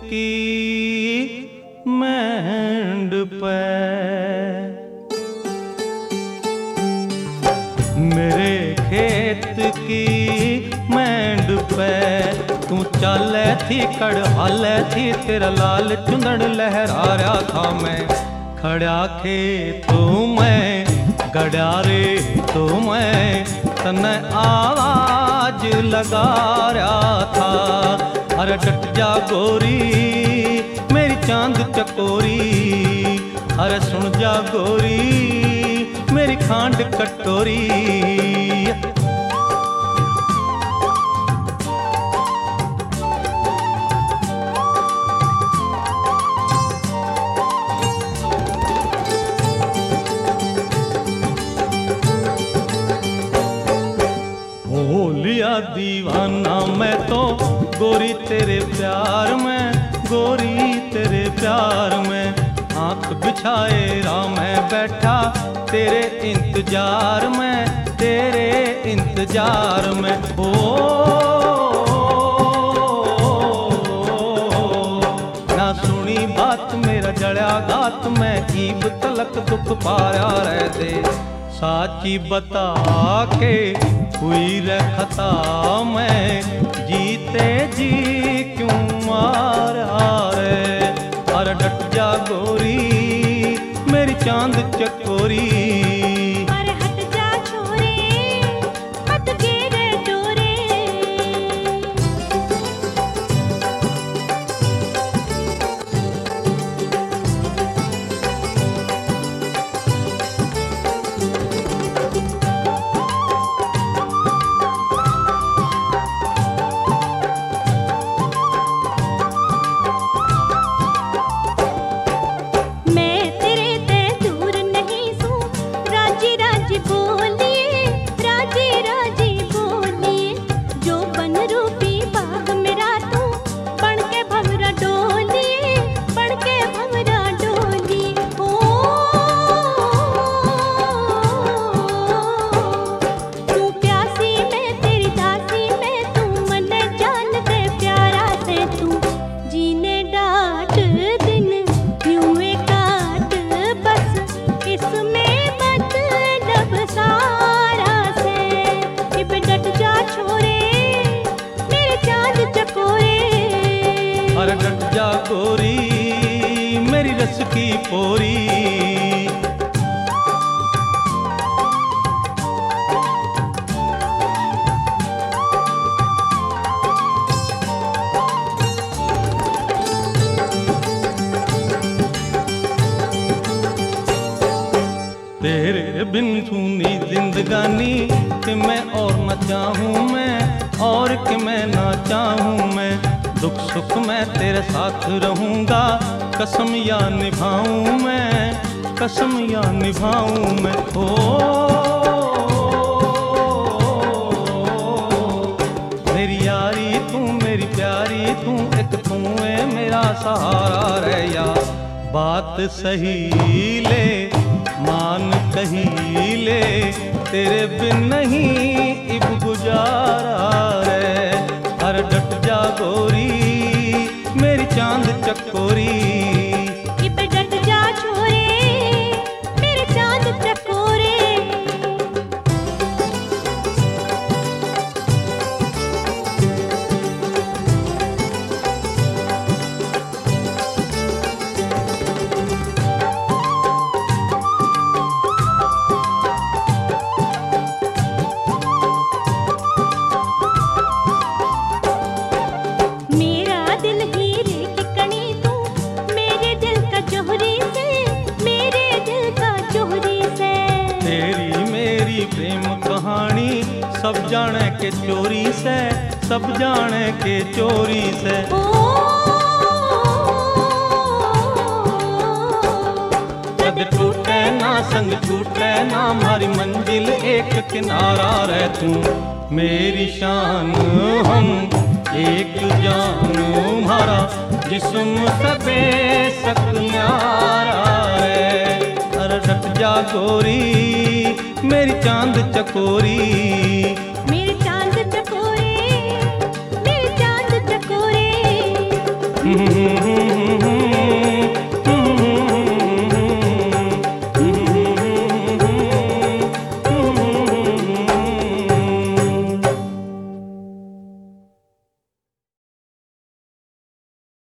की मेंढपै, मेरे खेत की मेंढपै तू चाले थी कड़हाले थी, तेरा लाल चुंदड़ लहरा रहा था मैं खड़ा खेतों में गड़ा रे तो मैं तने आवाज लगा रहा था। अरे डट जा गोरी मेरी चांद चकोरी, अरे सुन जा गोरी मेरी खांड कटोरी। हो लिया दीवाना मैं तो गोरी तेरे प्यार में, गोरी तेरे प्यार में। आंख बिछाए राह में बैठा तेरे इंतजार में, तेरे इंतजार में। हो ना सुनी बात मेरा जड़ा गात में, ईब तलक दुख पाया रह दे। साची बता के हुई रे खता मैं, जीते जी क्यों मारा रे। अरे डट जा गोरी मेरी चांद चकोरी, अरे हट जा छोरे मत गिरे डोरे। अरे डट जा गोरी मेरी रस की पोरी। तेरे बिन सुनी जिंदगानी कि मैं और न चाहूँ मैं, और कि मैं ना चाहूँ मैं। दुख सुख मैं तेरे साथ रहूँगा, कसम या निभाऊँ मैं, कसम या निभाऊँ मैं। ओ मेरी यारी तू मेरी प्यारी तू, एक तू है मेरा सहारा रह या। बात सही ले मान कही ले, तेरे बिन नहीं इब गुजारा रे। अरे डट जा गोरी मेरी चांद चकोरी, इब डट जा छोरे मेरे चांद चकोरे। प्रेम कहानी सब जाने के चोरी से, सब जाने के चोरी से। जब टूटे ना संग छूटे ना, हमारी मंजिल एक किनारा रह तू मेरी शान हम एक जान, हमारा जिस्म से बेशक न्यारा है। अरे डट जा गोरी मेरी चांद चकोरी।